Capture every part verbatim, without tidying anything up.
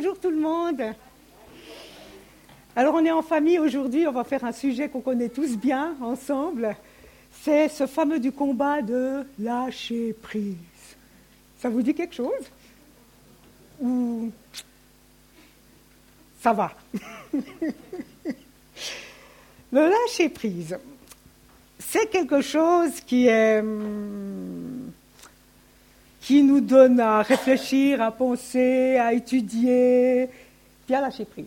bonjour tout le monde. Alors on est en famille aujourd'hui, on va faire un sujet qu'on connaît tous bien ensemble. C'est ce fameux du combat de lâcher prise. Ça vous dit quelque chose? Ou ça va? Le lâcher prise, c'est quelque chose qui est... qui nous donne à réfléchir, à penser, à étudier, puis à lâcher prise.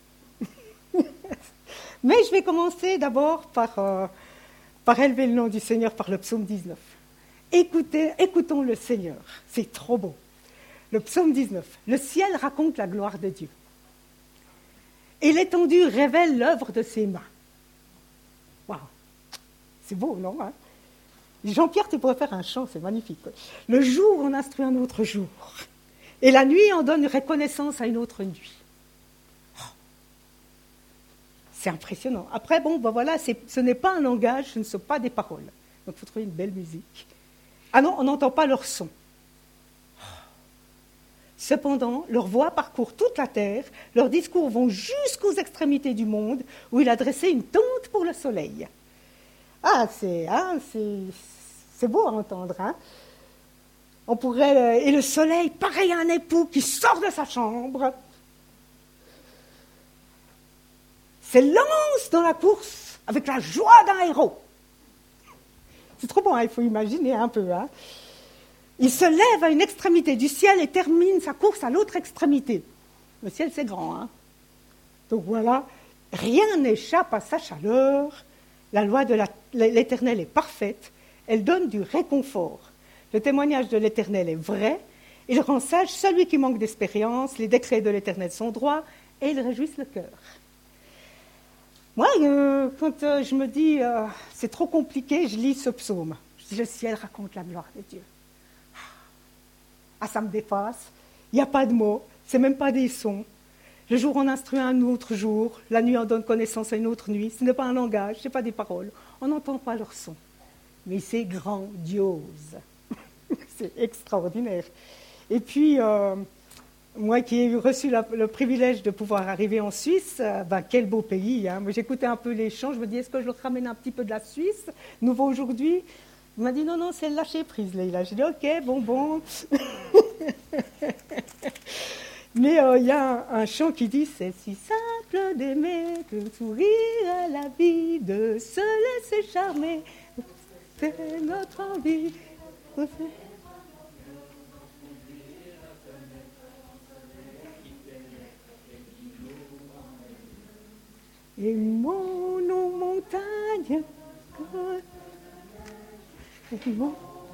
Mais je vais commencer d'abord par, euh, par élever le nom du Seigneur par le psaume dix-neuf. Écoutez, écoutons le Seigneur, c'est trop beau. Le psaume dix-neuf, le ciel raconte la gloire de Dieu. Et l'étendue révèle l'œuvre de ses mains. Waouh, c'est beau, non hein? Jean-Pierre, tu pourrais faire un chant, c'est magnifique. Le jour en instruit un autre jour, et la nuit en donne reconnaissance à une autre nuit. Oh, c'est impressionnant. Après, bon, ben voilà, c'est, ce n'est pas un langage, ce ne sont pas des paroles. Donc, il faut trouver une belle musique. Ah non, on n'entend pas leur son. Cependant, leur voix parcourt toute la terre, leurs discours vont jusqu'aux extrémités du monde, où il a dressé une tente pour le soleil. Ah, c'est, hein, c'est, c'est beau à entendre. Hein. On pourrait, et le soleil, pareil à un époux qui sort de sa chambre, s'élance dans la course avec la joie d'un héros. C'est trop bon, hein, il faut imaginer un peu. Hein. Il se lève à une extrémité du ciel et termine sa course à l'autre extrémité. Le ciel, c'est grand. Hein. Donc voilà, rien n'échappe à sa chaleur. La loi de la, l'Éternel est parfaite, elle donne du réconfort. Le témoignage de l'Éternel est vrai, il rend sage celui qui manque d'expérience, les décrets de l'Éternel sont droits, et ils réjouissent le cœur. Moi, euh, quand euh, je me dis, euh, c'est trop compliqué, je lis ce psaume. Je dis, le ciel raconte la gloire de Dieu. Ah, ça me dépasse, il n'y a pas de mots, c'est même pas des sons. Le jour en instruit un autre jour, la nuit en donne connaissance à une autre nuit. Ce n'est pas un langage, ce n'est pas des paroles. On n'entend pas leur son. Mais c'est grandiose. C'est extraordinaire. Et puis, euh, moi qui ai reçu la, le privilège de pouvoir arriver en Suisse, euh, ben, quel beau pays. Hein. Moi, j'écoutais un peu les chants, je me dis, est-ce que je leur ramène un petit peu de la Suisse, nouveau aujourd'hui? Il m'a dit, non, non, c'est le lâcher prise, Leïla. J'ai dit, ok, bon, bon. Mais il euh, y a un, un chant qui dit « C'est si simple d'aimer, de sourire à la vie, de se laisser charmer, c'est notre envie. » Et mon nos montagnes, et mon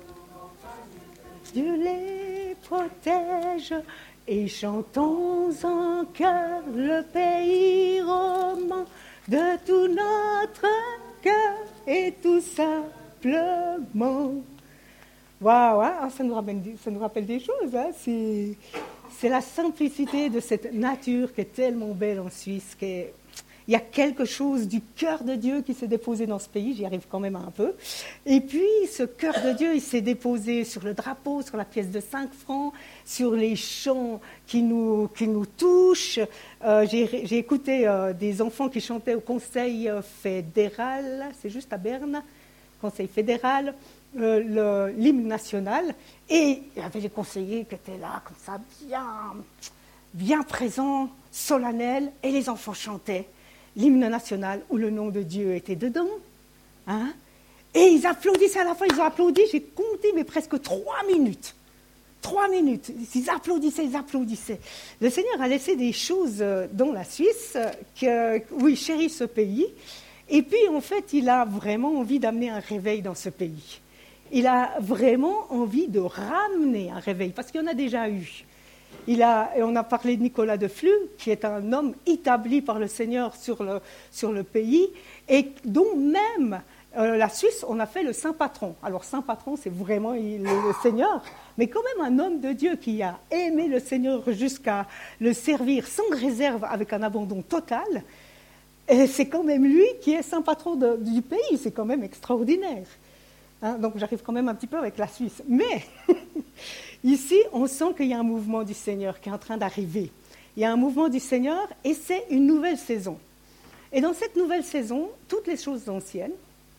Dieu les protège. Et chantons en chœur le pays roman de tout notre cœur et tout simplement. Waouh, hein, ça, nous rappelle, ça nous rappelle des choses. Hein, c'est, c'est la simplicité de cette nature qui est tellement belle en Suisse. Qui est, il y a quelque chose du cœur de Dieu qui s'est déposé dans ce pays, j'y arrive quand même un peu. Et puis, ce cœur de Dieu, il s'est déposé sur le drapeau, sur la pièce de cinq francs, sur les chants qui nous, qui nous touchent. Euh, j'ai, j'ai écouté euh, des enfants qui chantaient au Conseil fédéral, c'est juste à Berne, Conseil fédéral, euh, le, l'hymne national. Et il y avait les conseillers qui étaient là, comme ça, bien, bien présents, solennels, et les enfants chantaient l'hymne national où le nom de Dieu était dedans. Hein? Et ils applaudissaient à la fin, ils ont applaudi, j'ai compté, mais presque trois minutes. Trois minutes. Ils applaudissaient, ils applaudissaient. Le Seigneur a laissé des choses dans la Suisse, que, où il chérit ce pays. Et puis, en fait, il a vraiment envie d'amener un réveil dans ce pays. Il a vraiment envie de ramener un réveil, parce qu'il y en a déjà eu. Il a, et on a parlé de Nicolas de Flue, qui est un homme établi par le Seigneur sur le, sur le pays, et dont même euh, la Suisse, on a fait le saint patron. Alors, saint patron, c'est vraiment le, le Seigneur, mais quand même un homme de Dieu qui a aimé le Seigneur jusqu'à le servir sans réserve, avec un abandon total. Et c'est quand même lui qui est saint patron de, du pays, c'est quand même extraordinaire. Hein, donc, j'arrive quand même un petit peu avec la Suisse. Mais... Ici, on sent qu'il y a un mouvement du Seigneur qui est en train d'arriver. il y a un mouvement du Seigneur et c'est une nouvelle saison. Et dans cette nouvelle saison, toutes les choses anciennes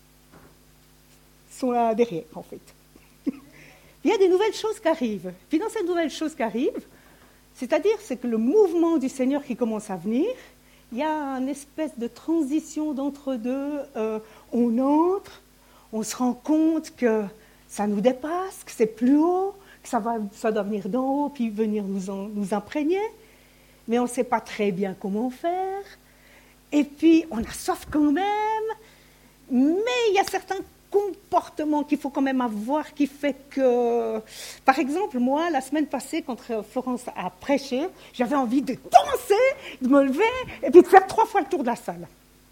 sont là derrière, en fait. Il y a des nouvelles choses qui arrivent. Puis dans ces nouvelles choses qui arrivent, c'est-à-dire c'est que le mouvement du Seigneur qui commence à venir, il y a une espèce de transition d'entre-deux. Euh, on entre, on se rend compte que ça nous dépasse, que c'est plus haut, que ça, va, ça doit venir d'en haut, puis venir nous, en, nous imprégner. Mais on ne sait pas très bien comment faire. Et puis, on a soif quand même. Mais il y a certains comportements qu'il faut quand même avoir qui fait que... Par exemple, moi, la semaine passée, quand Florence a prêché, j'avais envie de danser, de me lever, et puis de faire trois fois le tour de la salle.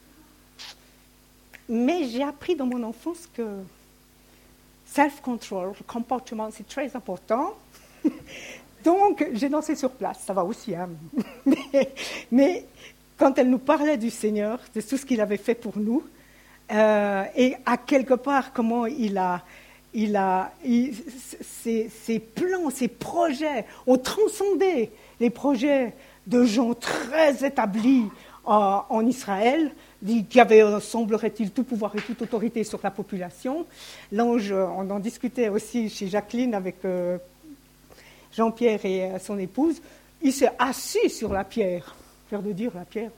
Mais j'ai appris dans mon enfance que self-control, le comportement, c'est très important. Donc, j'ai dansé sur place, ça va aussi. Hein. mais, mais quand elle nous parlait du Seigneur, de tout ce qu'il avait fait pour nous, euh, et à quelque part, comment il a... Il a il, ses, ses plans, ses projets ont transcendé les projets de gens très établis euh, en Israël, qui avaient, semblerait-il, tout pouvoir et toute autorité sur la population. L'ange, on en discutait aussi chez Jacqueline avec euh, Jean-Pierre et son épouse, il s'est assis sur la pierre. Faire de dire la pierre.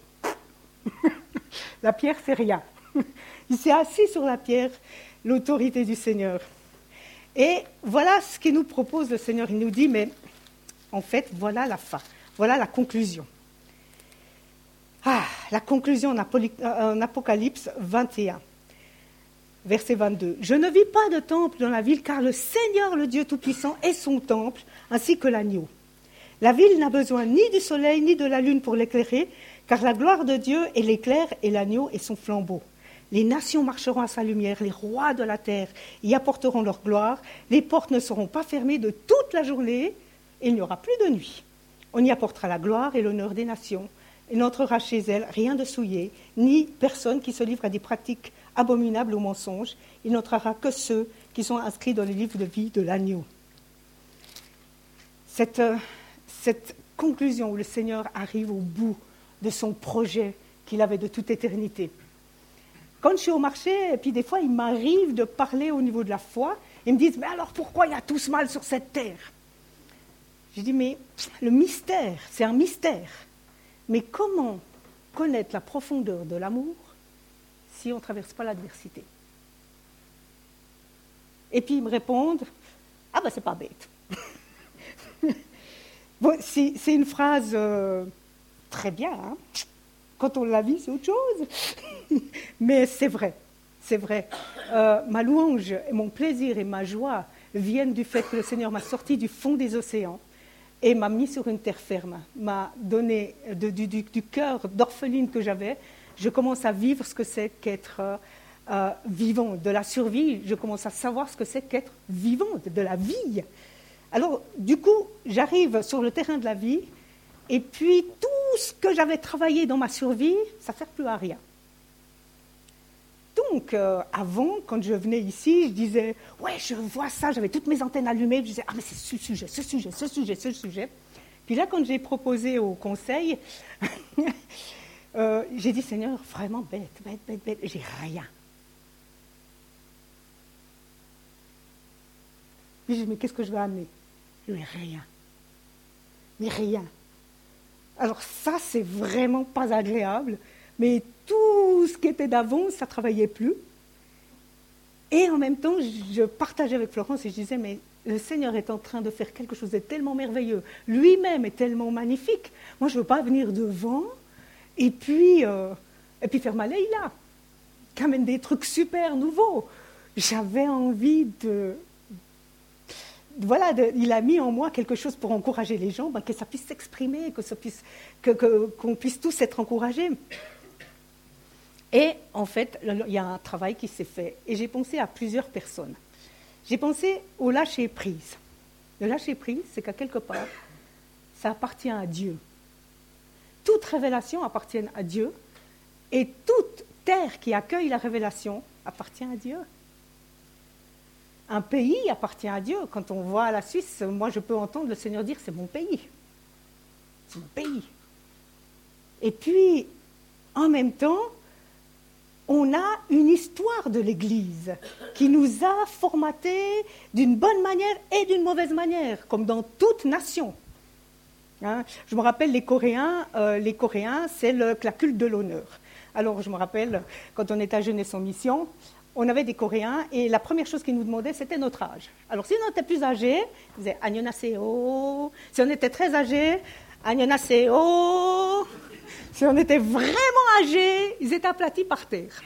La pierre, c'est rien. Il s'est assis sur la pierre, l'autorité du Seigneur. Et voilà ce qu'il nous propose le Seigneur. Il nous dit, mais en fait, voilà la fin, voilà la conclusion. Ah, la conclusion en, Apoli- en Apocalypse vingt et un, verset vingt-deux. « Je ne vis pas de temple dans la ville, car le Seigneur, le Dieu Tout-Puissant, est son temple, ainsi que l'agneau. La ville n'a besoin ni du soleil, ni de la lune pour l'éclairer, car la gloire de Dieu est l'éclair et l'agneau est son flambeau. Les nations marcheront à sa lumière, les rois de la terre y apporteront leur gloire, les portes ne seront pas fermées de toute la journée, et il n'y aura plus de nuit. On y apportera la gloire et l'honneur des nations. Il n'entrera chez elles rien de souillé, ni personne qui se livre à des pratiques abominables ou mensonges. Il n'entrera que ceux qui sont inscrits dans les livres de vie de l'agneau. » Cette, cette conclusion où le Seigneur arrive au bout de son projet qu'il avait de toute éternité. Quand je suis au marché, et puis des fois, il m'arrive de parler au niveau de la foi, ils me disent « Mais alors, pourquoi il y a tout ce mal sur cette terre ?» Je dis « Mais le mystère, c'est un mystère. Mais comment connaître la profondeur de l'amour si on ne traverse pas l'adversité ?» Et puis, ils me répondent « Ah ben, c'est pas bête. » Bon, c'est, c'est une phrase euh, très bien, hein. Quand on la vit, c'est autre chose. Mais c'est vrai, c'est vrai. Euh, ma louange, et mon plaisir et ma joie viennent du fait que le Seigneur m'a sorti du fond des océans et m'a mis sur une terre ferme, m'a donné de, du, du, du cœur d'orpheline que j'avais. Je commence à vivre ce que c'est qu'être euh, euh, vivant, de la survie. Je commence à savoir ce que c'est qu'être vivant, de la vie. Alors, du coup, j'arrive sur le terrain de la vie. Et puis, tout ce que j'avais travaillé dans ma survie, ça ne sert plus à rien. Donc, euh, avant, quand je venais ici, je disais, ouais, je vois ça, j'avais toutes mes antennes allumées, je disais, ah, mais c'est ce sujet, ce sujet, ce sujet, ce sujet. Puis là, quand j'ai proposé au conseil, euh, j'ai dit, Seigneur, vraiment bête, bête, bête, bête, j'ai rien. Puis j'ai dit, mais qu'est-ce que je vais amener? Je n'ai rien. Mais rien. Alors ça, c'est vraiment pas agréable, mais tout ce qui était d'avant, ça ne travaillait plus. Et en même temps, je partageais avec Florence et je disais, mais le Seigneur est en train de faire quelque chose de tellement merveilleux. Lui-même est tellement magnifique. Moi, je ne veux pas venir devant et puis, euh, et puis faire ma Leïla, qui amène des trucs super nouveaux. J'avais envie de... Voilà, de, il a mis en moi quelque chose pour encourager les gens, ben, que ça puisse s'exprimer, que ça puisse, que, que, qu'on puisse tous être encouragés. Et en fait, il y a un travail qui s'est fait. Et j'ai pensé à plusieurs personnes. J'ai pensé au lâcher-prise. Le lâcher-prise, c'est qu'à quelque part, ça appartient à Dieu. Toute révélation appartient à Dieu. Et toute terre qui accueille la révélation appartient à Dieu. Un pays appartient à Dieu. Quand on voit la Suisse, moi je peux entendre le Seigneur dire c'est mon pays. c'est mon pays. Et puis, en même temps, on a une histoire de l'Église qui nous a formatés d'une bonne manière et d'une mauvaise manière, comme dans toute nation. Hein, je me rappelle les Coréens, euh, les Coréens, c'est le, la culte de l'honneur. Alors, je me rappelle, quand on était à Jeunesse en Mission, on avait des Coréens et la première chose qu'ils nous demandaient, c'était notre âge. Alors, si on était plus âgé, ils disaient « Annyeonghaseyo ». Si on était très âgé, « Annyeonghaseyo ». Si on était vraiment âgé, ils étaient aplatis par terre.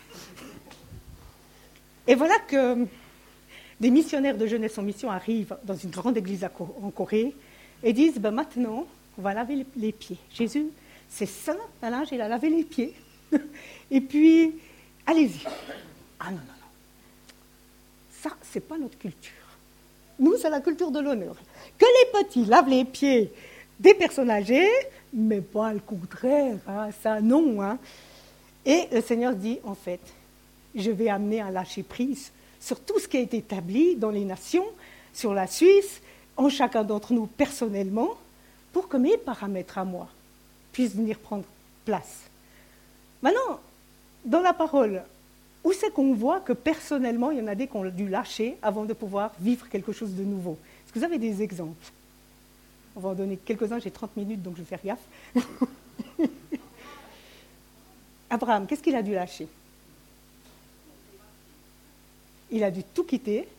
Et voilà que des missionnaires de Jeunesse en Mission arrivent dans une grande église en Corée et disent ben maintenant, on va laver les pieds. Jésus, c'est saint, l'âge, il a lavé les pieds. Et puis, allez-y. Ah non, non, non. Ça, c'est pas notre culture. Nous, c'est la culture de l'honneur. Que les petits lavent les pieds des personnes âgées, mais pas le contraire, hein, ça non. Hein. Et le Seigneur dit, en fait, je vais amener un lâcher-prise sur tout ce qui a été établi dans les nations, sur la Suisse, en chacun d'entre nous personnellement, pour que mes paramètres à moi puissent venir prendre place. Maintenant, dans la parole, où c'est qu'on voit que personnellement, il y en a des qui ont dû lâcher avant de pouvoir vivre quelque chose de nouveau? Est-ce que vous avez des exemples? On va en donner quelques-uns, j'ai trente minutes, donc je vais faire gaffe. Abraham, qu'est-ce qu'il a dû lâcher? Il a dû tout quitter.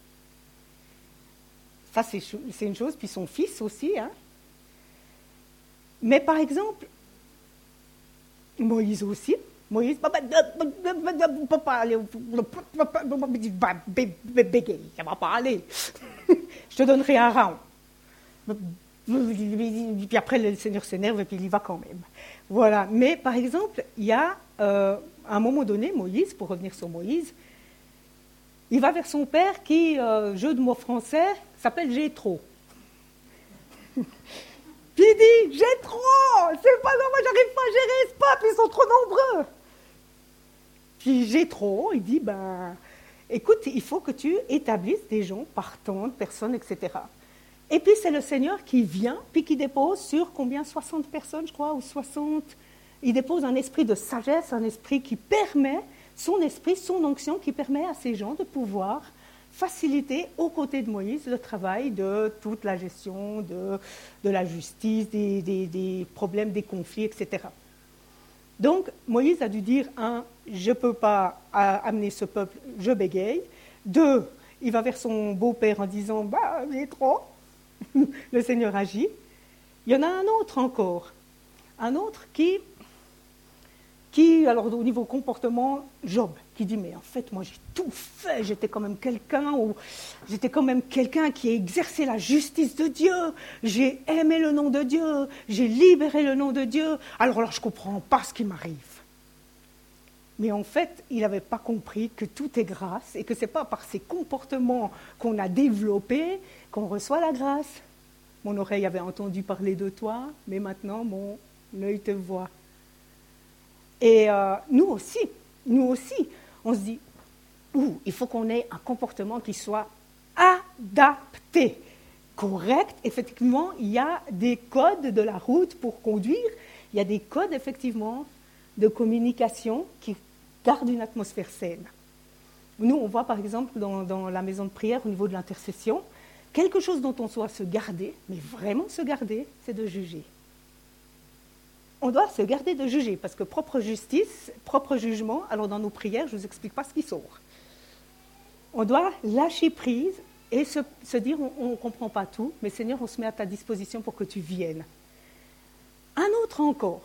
Ça, c'est, c'est une chose. Puis son fils aussi. Hein. Mais par exemple, Moïse aussi. Moïse, ne peut pas aller. Bégaye, ça ne va pas aller. Je te donnerai un round. Puis après, le Seigneur s'énerve et puis il y va quand même. Voilà. Mais par exemple, il y a, euh, à un moment donné, Moïse, pour revenir sur Moïse, il va vers son père qui, euh, jeu de mots français, s'appelle Jéthro. Puis il dit, Jéthro, c'est pas normal, j'arrive pas à gérer ce peuple, ils sont trop nombreux. Puis Jéthro, il dit, ben, écoute, il faut que tu établisses des gens partants, personnes, et cetera. Et puis c'est le Seigneur qui vient, puis qui dépose sur combien, soixante personnes, je crois, ou soixante. Il dépose un esprit de sagesse, un esprit qui permet, son esprit, son onction, qui permet à ces gens de pouvoir faciliter aux côtés de Moïse le travail de toute la gestion, de, de la justice, des, des, des problèmes, des conflits, et cetera. Donc Moïse a dû dire, un, je ne peux pas amener ce peuple, je bégaye. Deux, il va vers son beau-père en disant, bah, j'ai trop. Le Seigneur agit. Il y en a un autre encore, un autre qui, qui, alors au niveau comportement, Job, qui dit, mais en fait, moi j'ai tout fait, j'étais quand même quelqu'un, ou j'étais quand même quelqu'un qui a exercé la justice de Dieu, j'ai aimé le nom de Dieu, j'ai libéré le nom de Dieu, alors là je ne comprends pas ce qui m'arrive. Mais en fait, il n'avait pas compris que tout est grâce et que ce n'est pas par ces comportements qu'on a développés qu'on reçoit la grâce. Mon oreille avait entendu parler de toi, mais maintenant mon œil te voit. Et euh, nous aussi, nous aussi, on se dit, ouh, il faut qu'on ait un comportement qui soit adapté, correct. Effectivement, il y a des codes de la route pour conduire, il y a des codes effectivement de communication qui gardent une atmosphère saine. Nous, on voit par exemple dans, dans la maison de prière au niveau de l'intercession, quelque chose dont on doit se garder, mais vraiment se garder, c'est de juger. On doit se garder de juger, parce que propre justice, propre jugement, alors dans nos prières, je ne vous explique pas ce qui sort. On doit lâcher prise et se, se dire, on ne comprend pas tout, mais Seigneur, on se met à ta disposition pour que tu viennes. Un autre encore.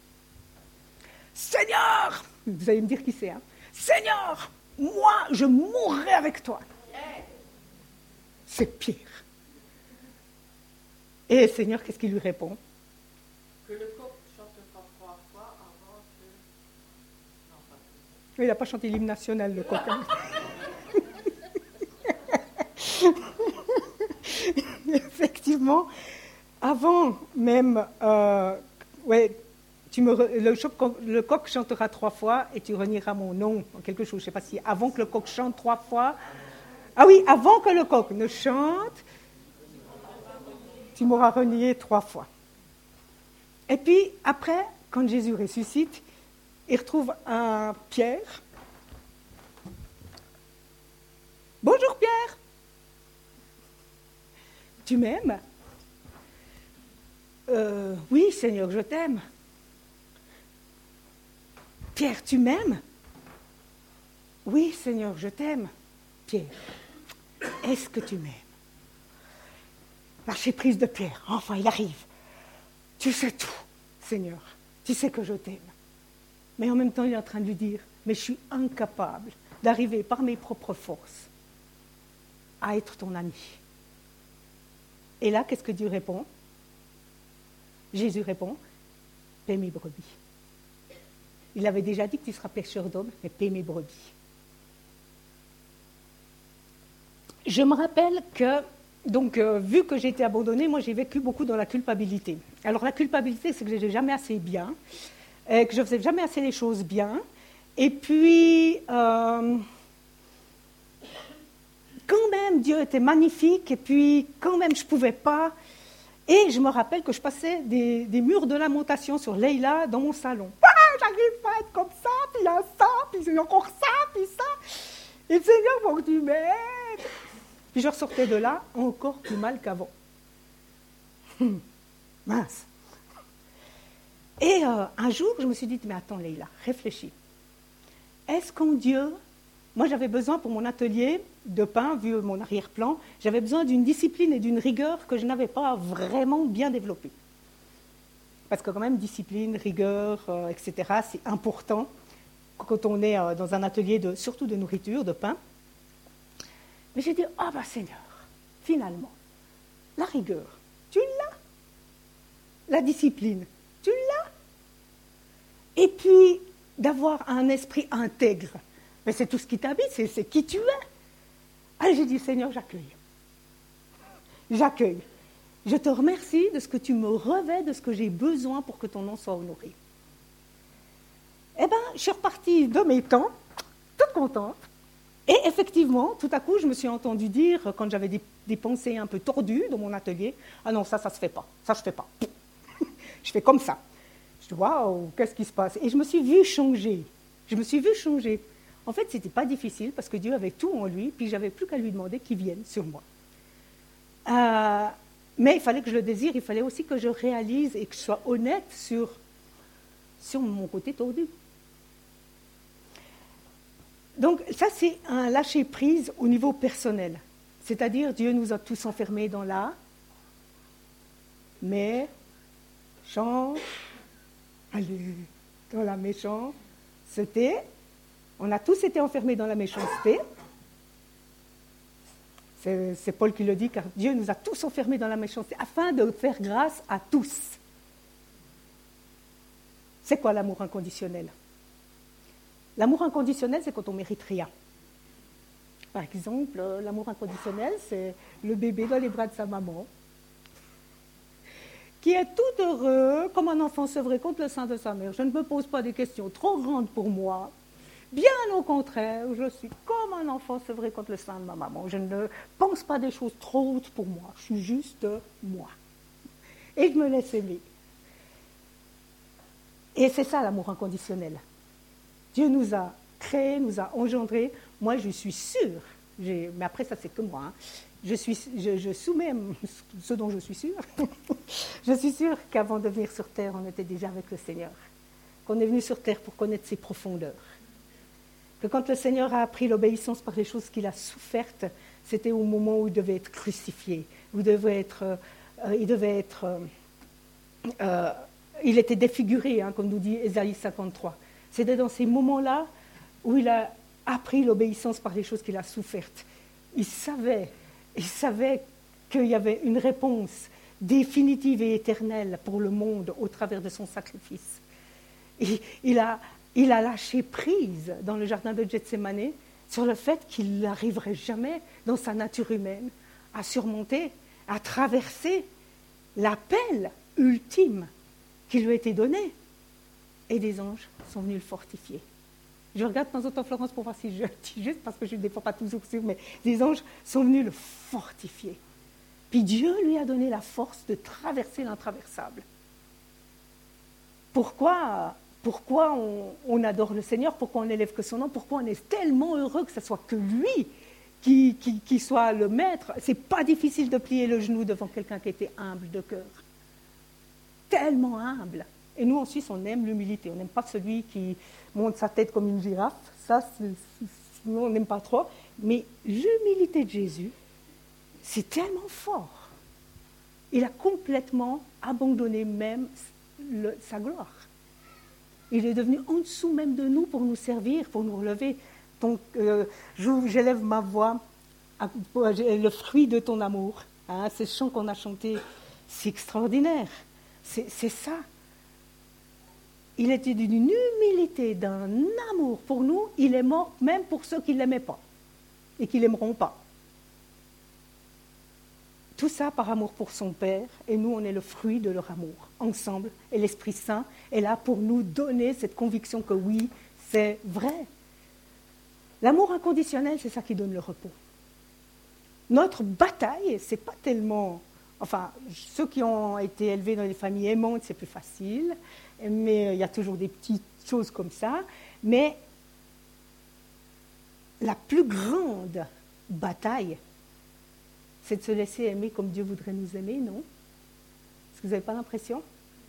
Seigneur, vous allez me dire qui c'est, hein? Seigneur, moi, je mourrai avec toi. C'est pire. Et le Seigneur, qu'est-ce qu'il lui répond? Que le coq chantera trois fois avant que... Non, pas Il n'a pas chanté l'hymne national, le coq. Hein. Effectivement, avant même... Euh, ouais, tu me re, le, le coq chantera trois fois et tu renieras mon nom, quelque chose. Je ne sais pas si avant que le coq chante trois fois... Ah oui, avant que le coq ne chante, tu m'auras renié trois fois. Et puis après, quand Jésus ressuscite, il retrouve un Pierre. Bonjour Pierre, tu m'aimes? euh, Oui Seigneur, je t'aime. Pierre, tu m'aimes? Oui Seigneur, je t'aime. Pierre, est-ce que tu m'aimes? Lâcher prise de Pierre, enfin il arrive. Tu sais tout, Seigneur, tu sais que je t'aime. Mais en même temps, il est en train de lui dire, mais je suis incapable d'arriver par mes propres forces à être ton ami. Et là, qu'est-ce que Dieu répond? Jésus répond, paie mes brebis. Il avait déjà dit que tu seras pêcheur d'hommes, mais paie mes brebis. Je me rappelle que, donc, euh, vu que j'ai été abandonnée, moi j'ai vécu beaucoup dans la culpabilité. Alors la culpabilité, c'est que je n'étais jamais assez bien, et que je ne faisais jamais assez les choses bien. Et puis, euh, quand même, Dieu était magnifique, et puis quand même, je ne pouvais pas. Et je me rappelle que je passais des, des murs de lamentation sur Leïla dans mon salon. Ah, j'arrive pas à être comme ça, puis il y a ça, puis il y a encore ça, puis ça. Et le Seigneur, faut que tu m'aides. Puis je ressortais de là encore plus mal qu'avant. Hum, mince. Et euh, un jour, je me suis dit, mais attends Leïla, réfléchis. Est-ce qu'en Dieu, moi j'avais besoin pour mon atelier de pain, vu mon arrière-plan, j'avais besoin d'une discipline et d'une rigueur que je n'avais pas vraiment bien développée. Parce que quand même, discipline, rigueur, euh, et cetera, c'est important quand on est euh, dans un atelier, de, surtout de nourriture, de pain. Mais j'ai dit, ah oh, bah Seigneur, finalement, la rigueur, tu l'as. La discipline, tu l'as. Et puis, d'avoir un esprit intègre, mais c'est tout ce qui t'habite, c'est, c'est qui tu es. Alors j'ai dit, Seigneur, j'accueille. J'accueille. Je te remercie de ce que tu me revêts, de ce que j'ai besoin pour que ton nom soit honoré. Eh bien, je suis repartie de mes temps, toute contente. Et effectivement, tout à coup, je me suis entendue dire, quand j'avais des, des pensées un peu tordues dans mon atelier, « Ah non, ça, ça ne se fait pas. Ça, je ne fais pas. » Je fais comme ça. Je dis, waouh, qu'est-ce qui se passe? Et je me suis vue changer. Je me suis vue changer. En fait, ce n'était pas difficile parce que Dieu avait tout en lui, puis je n'avais plus qu'à lui demander qu'il vienne sur moi. Euh, mais il fallait que je le désire, il fallait aussi que je réalise et que je sois honnête sur, sur mon côté tordu. Donc ça, c'est un lâcher-prise au niveau personnel. C'est-à-dire, Dieu nous a tous enfermés dans la méchanceté. Allez, dans la méchanceté. On a tous été enfermés dans la méchanceté. C'est, c'est Paul qui le dit, car Dieu nous a tous enfermés dans la méchanceté, afin de faire grâce à tous. C'est quoi l'amour inconditionnel? L'amour inconditionnel, c'est quand on ne mérite rien. Par exemple, l'amour inconditionnel, c'est le bébé dans les bras de sa maman, qui est tout heureux, comme un enfant sevré contre le sein de sa mère. Je ne me pose pas des questions trop grandes pour moi. Bien au contraire, je suis comme un enfant sevré contre le sein de ma maman. Je ne pense pas des choses trop hautes pour moi. Je suis juste moi. Et je me laisse aimer. Et c'est ça l'amour inconditionnel. Dieu nous a créés, nous a engendrés. Moi, je suis sûre, j'ai, mais après ça c'est que moi, hein, je, suis, je, je soumets ce dont je suis sûre. Je suis sûre qu'avant de venir sur terre, on était déjà avec le Seigneur. Qu'on est venu sur terre pour connaître ses profondeurs. Que quand le Seigneur a appris l'obéissance par les choses qu'il a souffertes, c'était au moment où il devait être crucifié, où il devait être, euh, il devait être, euh, euh, il était défiguré, hein, comme nous dit Ésaïe cinquante-trois. C'était dans ces moments-là où il a appris l'obéissance par les choses qu'il a souffertes. Il savait, il savait qu'il y avait une réponse définitive et éternelle pour le monde au travers de son sacrifice. Et il a, il a lâché prise dans le jardin de Gethsémani sur le fait qu'il n'arriverait jamais dans sa nature humaine à surmonter, à traverser l'appel ultime qui lui a été donné. Et des anges sont venus le fortifier. Je regarde de temps en temps Florence pour voir si je dis juste, parce que je ne défends pas toujours sûr, mais des anges sont venus le fortifier. Puis Dieu lui a donné la force de traverser l'intraversable. pourquoi, pourquoi on, on adore le Seigneur, pourquoi on n'élève que son nom, pourquoi on est tellement heureux que ce soit que lui qui, qui, qui soit le maître. C'est pas difficile de plier le genou devant quelqu'un qui était humble de cœur. Tellement humble. Et nous, en Suisse, on aime l'humilité. On n'aime pas celui qui monte sa tête comme une girafe. Ça, c'est, c'est, nous, on n'aime pas trop. Mais l'humilité de Jésus, c'est tellement fort. Il a complètement abandonné même le, sa gloire. Il est devenu en dessous même de nous pour nous servir, pour nous relever. Donc, euh, j'élève ma voix, à, le fruit de ton amour. Hein, ces chants qu'on a chantés, c'est extraordinaire. C'est, c'est ça. Il était d'une humilité, d'un amour pour nous. Il est mort même pour ceux qui ne l'aimaient pas et qui ne l'aimeront pas. Tout ça par amour pour son Père, et nous, on est le fruit de leur amour, ensemble. Et l'Esprit Saint est là pour nous donner cette conviction que oui, c'est vrai. L'amour inconditionnel, c'est ça qui donne le repos. Notre bataille, c'est pas tellement... Enfin, ceux qui ont été élevés dans des familles aimantes, c'est plus facile, mais il y a toujours des petites choses comme ça. Mais la plus grande bataille, c'est de se laisser aimer comme Dieu voudrait nous aimer, non? Est-ce que vous n'avez pas l'impression?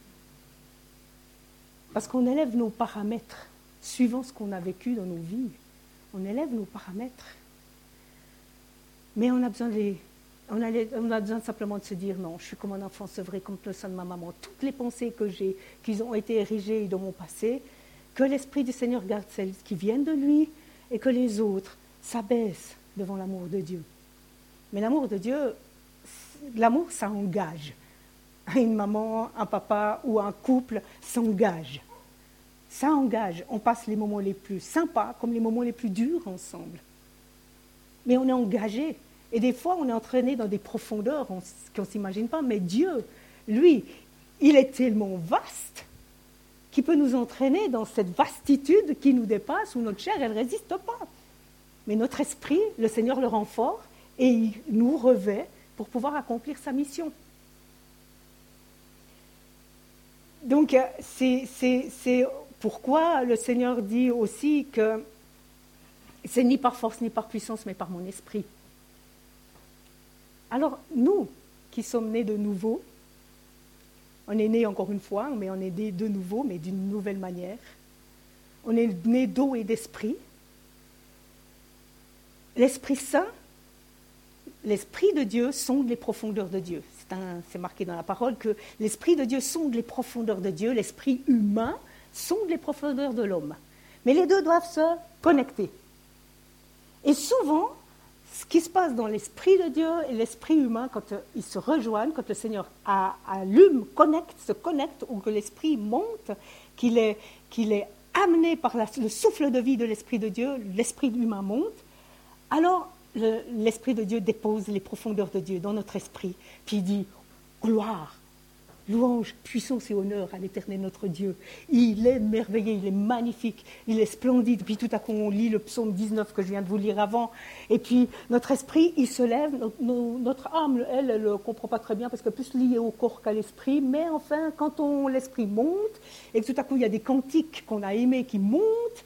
Parce qu'on élève nos paramètres, suivant ce qu'on a vécu dans nos vies. On élève nos paramètres. Mais on a besoin de les... On a, les, on a besoin simplement de se dire non, je suis comme un enfant sevré, comme le sein de ma maman. Toutes les pensées que j'ai, qui ont été érigées dans mon passé, que l'Esprit du Seigneur garde celles qui viennent de lui et que les autres s'abaissent devant l'amour de Dieu. Mais l'amour de Dieu, l'amour, ça engage. Une maman, un papa ou un couple s'engage. Ça engage. On passe les moments les plus sympas comme les moments les plus durs ensemble. Mais on est engagé. Et des fois, on est entraîné dans des profondeurs qu'on ne s'imagine pas. Mais Dieu, lui, il est tellement vaste qu'il peut nous entraîner dans cette vastitude qui nous dépasse, où notre chair, elle ne résiste pas. Mais notre esprit, le Seigneur le rend fort et il nous revêt pour pouvoir accomplir sa mission. Donc, c'est, c'est, c'est pourquoi le Seigneur dit aussi que c'est ni par force ni par puissance, mais par mon esprit. Alors, nous, qui sommes nés de nouveau, on est nés encore une fois, mais on est nés de nouveau, mais d'une nouvelle manière. On est nés d'eau et d'esprit. L'Esprit Saint, l'Esprit de Dieu sonde les profondeurs de Dieu. C'est, un, c'est marqué dans la parole que l'Esprit de Dieu sonde les profondeurs de Dieu, l'Esprit humain sonde les profondeurs de l'homme. Mais les deux doivent se connecter. Et souvent, ce qui se passe dans l'Esprit de Dieu et l'Esprit humain, quand euh, ils se rejoignent, quand le Seigneur a, allume, connecte, se connecte, ou que l'Esprit monte, qu'il est, qu'il est amené par la, le souffle de vie de l'Esprit de Dieu, l'Esprit humain monte, alors le, l'Esprit de Dieu dépose les profondeurs de Dieu dans notre esprit, puis il dit « Gloire, louange, puissance et honneur à l'Éternel notre Dieu. Il est merveilleux, il est magnifique, il est splendide. » Puis tout à coup, on lit le psaume dix-neuf que je viens de vous lire avant. Et puis, notre esprit, il se lève. Notre, notre âme, elle, elle ne comprend pas très bien parce qu'elle est plus liée au corps qu'à l'esprit. Mais enfin, quand on, l'esprit monte, et que tout à coup, il y a des cantiques qu'on a aimés qui montent,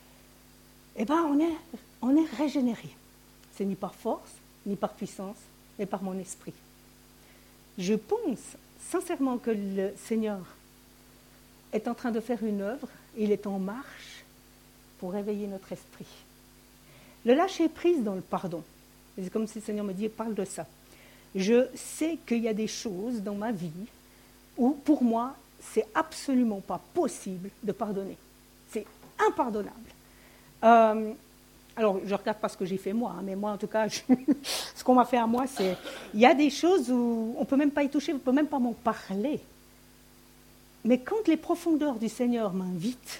eh bien, on est, on est régénéré. C'est ni par force, ni par puissance, mais par mon esprit. Je pense sincèrement que le Seigneur est en train de faire une œuvre, il est en marche pour réveiller notre esprit. Le lâcher-prise dans le pardon. C'est comme si le Seigneur me dit, parle de ça. Je sais qu'il y a des choses dans ma vie où, pour moi, c'est absolument pas possible de pardonner. C'est impardonnable. Euh, alors, je ne regarde pas ce que j'ai fait moi, hein, mais moi, en tout cas, je, ce qu'on m'a fait à moi, c'est... Il y a des choses où on ne peut même pas y toucher, on ne peut même pas m'en parler. Mais quand les profondeurs du Seigneur m'invitent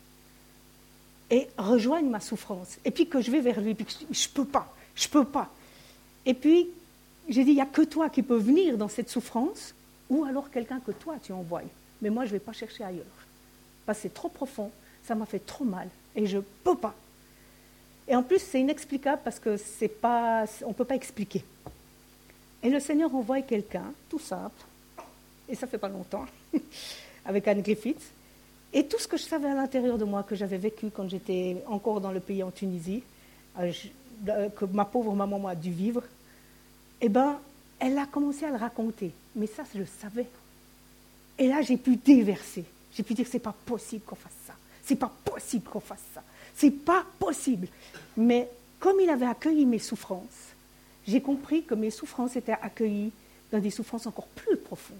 et rejoignent ma souffrance, et puis que je vais vers lui, puis que je ne peux pas, je ne peux pas. Et puis, j'ai dit, il n'y a que toi qui peux venir dans cette souffrance, ou alors quelqu'un que toi, tu envoies. Mais moi, je ne vais pas chercher ailleurs. Parce que c'est trop profond, ça m'a fait trop mal, et je ne peux pas. Et en plus, c'est inexplicable parce que c'est pas, on ne peut pas expliquer. Et le Seigneur envoie quelqu'un, tout simple, et ça ne fait pas longtemps, avec Anne Griffith, Et tout ce que je savais à l'intérieur de moi, que j'avais vécu quand j'étais encore dans le pays en Tunisie, euh, je, euh, que ma pauvre maman m'a dû vivre, eh bien, elle a commencé à le raconter. Mais ça, je le savais. Et là, j'ai pu déverser. J'ai pu dire, c'est pas possible qu'on fasse ça. C'est pas possible qu'on fasse ça. C'est pas possible. Mais comme il avait accueilli mes souffrances, j'ai compris que mes souffrances étaient accueillies dans des souffrances encore plus profondes.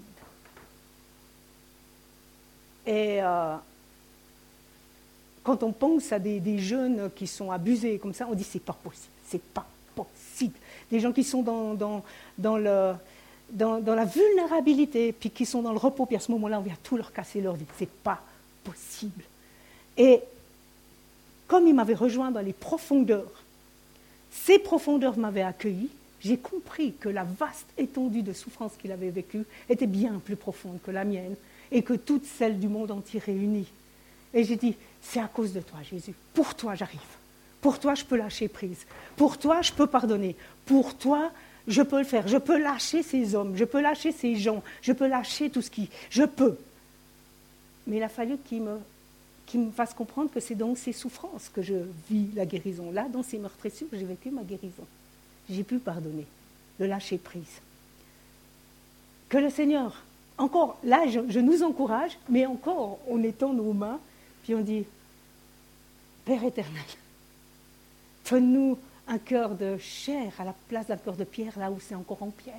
Et euh, quand on pense à des, des jeunes qui sont abusés comme ça, on dit c'est pas possible, c'est pas possible. Des gens qui sont dans, dans, dans, le, dans, dans la vulnérabilité, puis qui sont dans le repos, puis à ce moment-là, on vient tout leur casser leur vie. C'est pas possible. Et comme il m'avait rejoint dans les profondeurs, ces profondeurs m'avaient accueilli, j'ai compris que la vaste étendue de souffrance qu'il avait vécue était bien plus profonde que la mienne, et que toutes celles du monde entier réunies. Et j'ai dit, c'est à cause de toi, Jésus. Pour toi, j'arrive. Pour toi, je peux lâcher prise. Pour toi, je peux pardonner. Pour toi, je peux le faire. Je peux lâcher ces hommes, je peux lâcher ces gens, je peux lâcher tout ce qui... Je peux. Mais il a fallu qu'il me, qu'il me fasse comprendre que c'est dans ces souffrances que je vis la guérison. Là, dans ces meurtrissures, j'ai vécu ma guérison. J'ai pu pardonner, le lâcher prise. Que le Seigneur... Encore, là, je, je nous encourage, mais encore, on étend nos mains, puis on dit, Père éternel, donne-nous un cœur de chair à la place d'un cœur de pierre, là où c'est encore en pierre.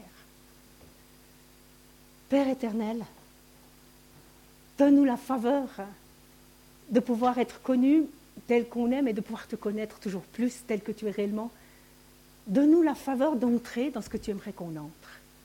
Père éternel, donne-nous la faveur de pouvoir être connus tel qu'on aime et de pouvoir te connaître toujours plus tel que tu es réellement. Donne-nous la faveur d'entrer dans ce que tu aimerais qu'on entre.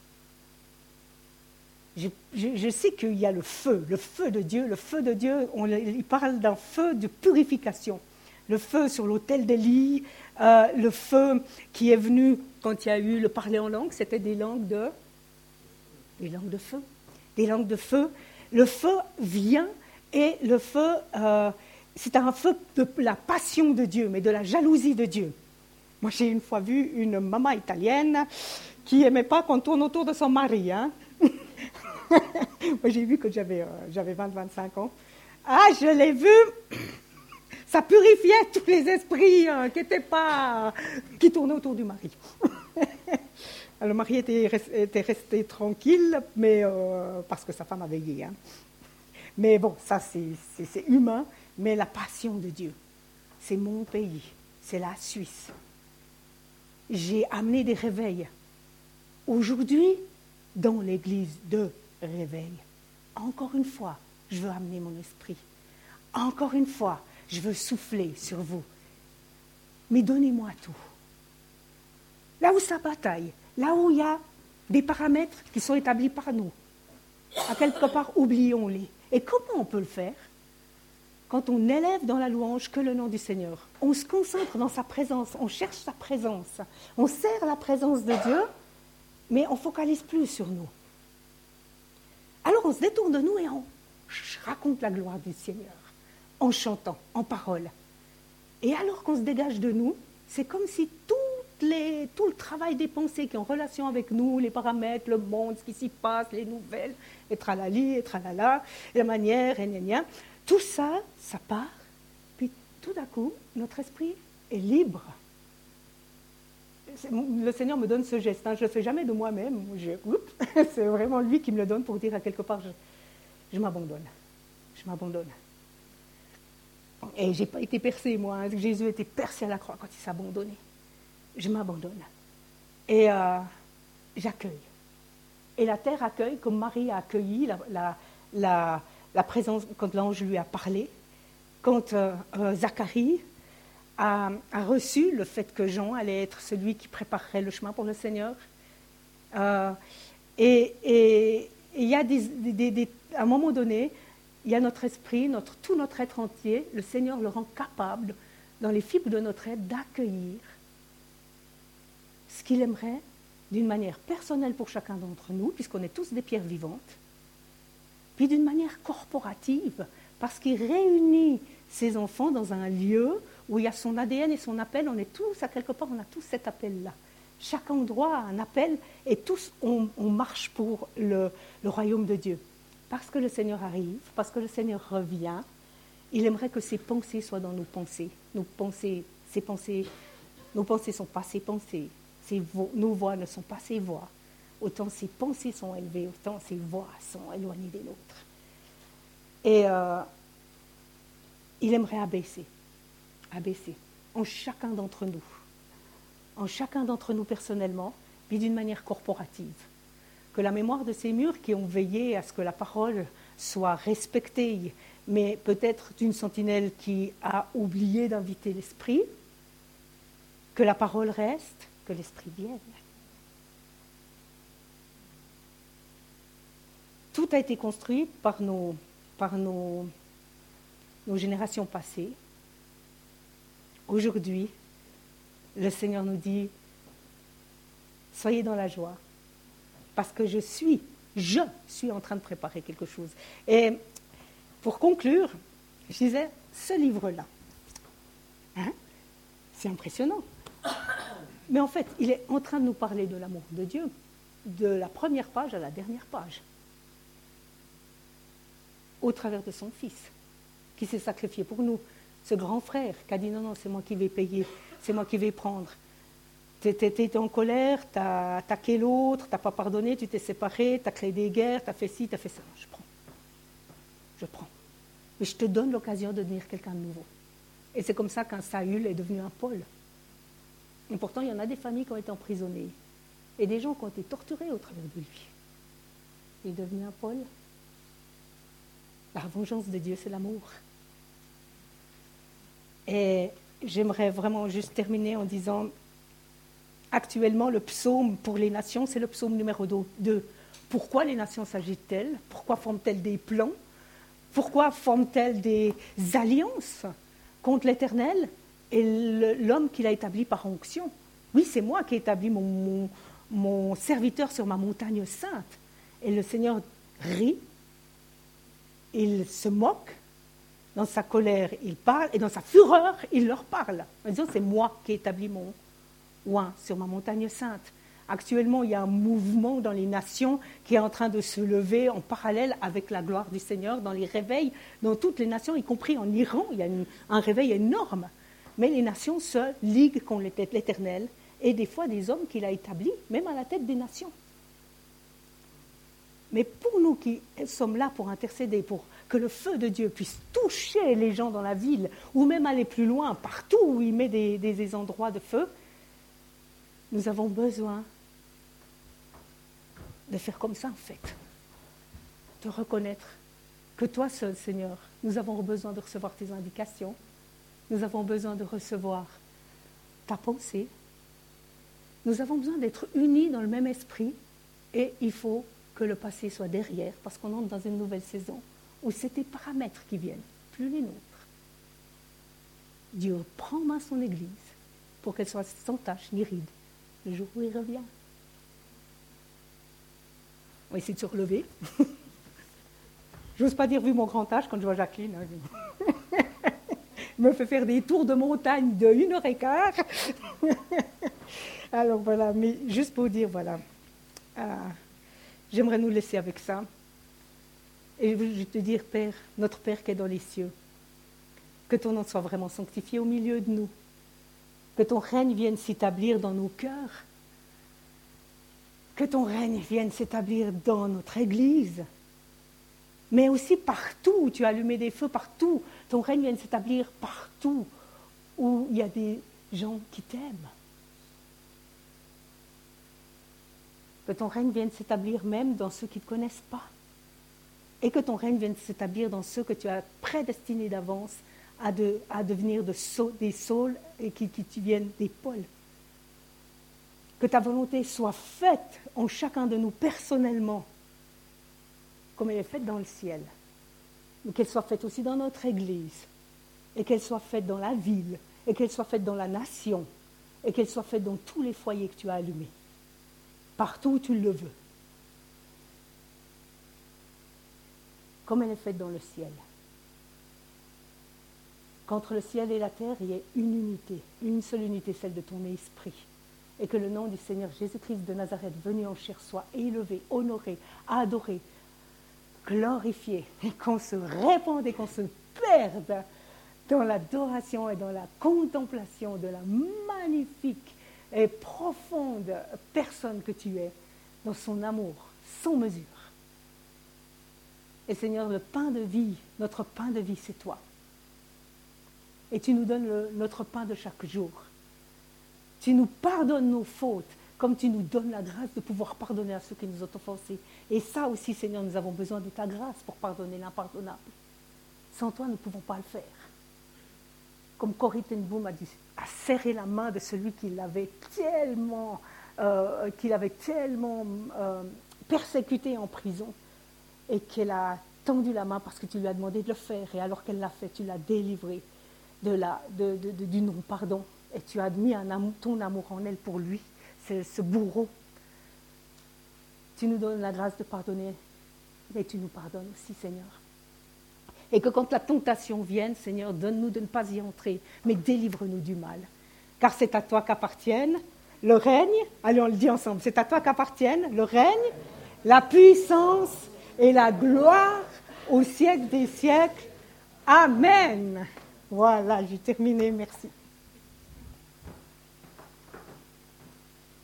Je, je, je sais qu'il y a le feu, le feu de Dieu. Le feu de Dieu, on, il parle d'un feu de purification. Le feu sur l'autel d'Élie, euh, le feu qui est venu quand il y a eu le parler en langue, c'était des langues de, des langues de feu. Des langues de feu. Le feu vient et le feu, euh, c'est un feu de la passion de Dieu, mais de la jalousie de Dieu. Moi, j'ai une fois vu une maman italienne qui n'aimait pas qu'on tourne autour de son mari, hein. Moi, j'ai vu que j'avais, euh, j'avais vingt à vingt-cinq ans. Ah, je l'ai vu, ça purifiait tous les esprits euh, qui étaient pas, qui tournaient autour du mari. Le mari était, était resté tranquille, mais euh, parce que sa femme a veillé. Hein. Mais bon, ça c'est, c'est, c'est humain, mais la passion de Dieu, c'est mon pays, c'est la Suisse. J'ai amené des réveils. Aujourd'hui, dans l'église de réveil, encore une fois, je veux amener mon esprit. Encore une fois, je veux souffler sur vous. Mais donnez-moi tout. Là où ça bataille, là où il y a des paramètres qui sont établis par nous, à quelque part, oublions-les. Et comment on peut le faire? Quand on élève dans la louange que le nom du Seigneur, on se concentre dans sa présence, on cherche sa présence, on sert la présence de Dieu, mais on ne focalise plus sur nous. Alors on se détourne de nous et on raconte la gloire du Seigneur, en chantant, en parole. Et alors qu'on se dégage de nous, c'est comme si toutes les, tout le travail des pensées qui ont relation avec nous, les paramètres, le monde, ce qui s'y passe, les nouvelles, et tralali, et tralala, et la manière, et gna gna, tout ça, ça part, puis tout d'un coup, notre esprit est libre. Le Seigneur me donne ce geste, hein. Je ne le fais jamais de moi-même, je, oups, c'est vraiment lui qui me le donne pour dire à quelque part, je, je m'abandonne, je m'abandonne. Et je n'ai pas été percé, moi, hein. Jésus était percé à la croix quand il s'est abandonné. Je m'abandonne. Et euh, j'accueille. Et la terre accueille, comme Marie a accueilli la, la, la, la présence, quand l'ange lui a parlé, quand euh, euh, Zacharie a, a reçu le fait que Jean allait être celui qui préparerait le chemin pour le Seigneur. Euh, et il y a des, des, des, à un moment donné, il y a notre esprit, notre, tout notre être entier, le Seigneur le rend capable, dans les fibres de notre être, d'accueillir ce qu'il aimerait d'une manière personnelle pour chacun d'entre nous, puisqu'on est tous des pierres vivantes, puis d'une manière corporative, parce qu'il réunit ses enfants dans un lieu où il y a son A D N et son appel, on est tous, à quelque part, on a tous cet appel-là. Chaque endroit a un appel et tous, on, on marche pour le, le royaume de Dieu. Parce que le Seigneur arrive, parce que le Seigneur revient, il aimerait que ses pensées soient dans nos pensées. Nos pensées, ses pensées, nos pensées ne sont pas ses pensées. Ses vo- nos voix ne sont pas ses voix. Autant ses pensées sont élevées, autant ses voix sont éloignées des nôtres. Et euh, il aimerait abaisser, abaisser, en chacun d'entre nous, en chacun d'entre nous personnellement, puis d'une manière corporative. Que la mémoire de ces murs qui ont veillé à ce que la parole soit respectée, mais peut-être d'une sentinelle qui a oublié d'inviter l'esprit, que la parole reste, que l'esprit vienne. Tout a été construit par nos, par nos, nos générations passées. Aujourd'hui, le Seigneur nous dit, soyez dans la joie, parce que je suis, je suis en train de préparer quelque chose. Et pour conclure, je disais, ce livre-là, hein, c'est impressionnant. Mais en fait, il est en train de nous parler de l'amour de Dieu, de la première page à la dernière page, au travers de son Fils, qui s'est sacrifié pour nous. Ce grand frère qui a dit non, non, c'est moi qui vais payer, c'est moi qui vais prendre. Tu étais en colère, tu as attaqué l'autre, tu n'as pas pardonné, tu t'es séparé, tu as créé des guerres, tu as fait ci, tu as fait ça. Je prends. Je prends. Mais je te donne l'occasion de devenir quelqu'un de nouveau. Et c'est comme ça qu'un Saül est devenu un Paul. Et pourtant, il y en a des familles qui ont été emprisonnées. Et des gens qui ont été torturés au travers de lui. Il est devenu un Paul. La vengeance de Dieu, c'est l'amour. Et j'aimerais vraiment juste terminer en disant, actuellement, le psaume pour les nations, c'est le psaume numéro deux. Pourquoi les nations s'agitent-elles? Pourquoi forment-elles des plans? Pourquoi forment-elles des alliances contre l'Éternel et l'homme qu'il a établi par onction? Oui, c'est moi qui ai établi mon, mon, mon serviteur sur ma montagne sainte. Et le Seigneur rit, il se moque, dans sa colère, il parle, et dans sa fureur, il leur parle. En disant, c'est moi qui ai établi mon oint sur ma montagne sainte. Actuellement, il y a un mouvement dans les nations qui est en train de se lever en parallèle avec la gloire du Seigneur, dans les réveils, dans toutes les nations, y compris en Iran, il y a une, un réveil énorme. Mais les nations se liguent contre l'Éternel, et des fois des hommes qu'il a établis, même à la tête des nations. Mais pour nous qui sommes là pour intercéder, pour que le feu de Dieu puisse toucher les gens dans la ville, ou même aller plus loin, partout où il met des, des, des endroits de feu, nous avons besoin de faire comme ça en fait, de reconnaître que toi seul, Seigneur, nous avons besoin de recevoir tes indications, nous avons besoin de recevoir ta pensée, nous avons besoin d'être unis dans le même esprit, et il faut que le passé soit derrière, parce qu'on entre dans une nouvelle saison où c'est tes paramètres qui viennent, plus les nôtres. Dieu prend en main son Église pour qu'elle soit sans tache ni ride le jour où il revient. On va essayer de se relever. J'ose pas dire vu mon grand âge quand je vois Jacqueline. Hein. Il me fait faire des tours de montagne de une heure et quart. Alors voilà, mais juste pour dire, voilà, euh, j'aimerais nous laisser avec ça. Et je veux te dire, Père, notre Père qui est dans les cieux, que ton nom soit vraiment sanctifié au milieu de nous, que ton règne vienne s'établir dans nos cœurs, que ton règne vienne s'établir dans notre Église, mais aussi partout où tu as allumé des feux, partout, ton règne vienne s'établir partout où il y a des gens qui t'aiment. Que ton règne vienne s'établir même dans ceux qui ne te connaissent pas. Et que ton règne vienne s'établir dans ceux que tu as prédestinés d'avance à, de, à devenir de, des Sauls et qui, qui viennent des Pauls. Que ta volonté soit faite en chacun de nous personnellement, comme elle est faite dans le ciel. Mais qu'elle soit faite aussi dans notre Église. Et qu'elle soit faite dans la ville. Et qu'elle soit faite dans la nation. Et qu'elle soit faite dans tous les foyers que tu as allumés. Partout où tu le veux. Comme elle est faite dans le ciel. Qu'entre le ciel et la terre, il y ait une unité, une seule unité, celle de ton esprit. Et que le nom du Seigneur Jésus-Christ de Nazareth, venu en chair, soit élevé, honoré, adoré, glorifié. Et qu'on se répande et qu'on se perde dans l'adoration et dans la contemplation de la magnifique et profonde personne que tu es, dans son amour sans mesure. Et Seigneur, le pain de vie, notre pain de vie, c'est toi. Et tu nous donnes le, notre pain de chaque jour. Tu nous pardonnes nos fautes, comme tu nous donnes la grâce de pouvoir pardonner à ceux qui nous ont offensés. Et ça aussi, Seigneur, nous avons besoin de ta grâce pour pardonner l'impardonnable. Sans toi, nous ne pouvons pas le faire. Comme Corrie ten Boom a dit, a serré la main de celui qui l'avait tellement, euh, qui l'avait tellement euh, persécuté en prison, et qu'elle a tendu la main parce que tu lui as demandé de le faire, et alors qu'elle l'a fait, tu l'as délivré de la, de, de, de, du non-pardon, et tu as mis un amour, ton amour en elle pour lui, c'est ce bourreau. Tu nous donnes la grâce de pardonner, et tu nous pardonnes aussi, Seigneur. Et que quand la tentation vienne, Seigneur, donne-nous de ne pas y entrer, mais délivre-nous du mal. Car c'est à toi qu'appartiennent le règne, allez on le dit ensemble, c'est à toi qu'appartiennent le règne, la puissance et la gloire au siècle des siècles. Amen. Voilà, j'ai terminé, merci.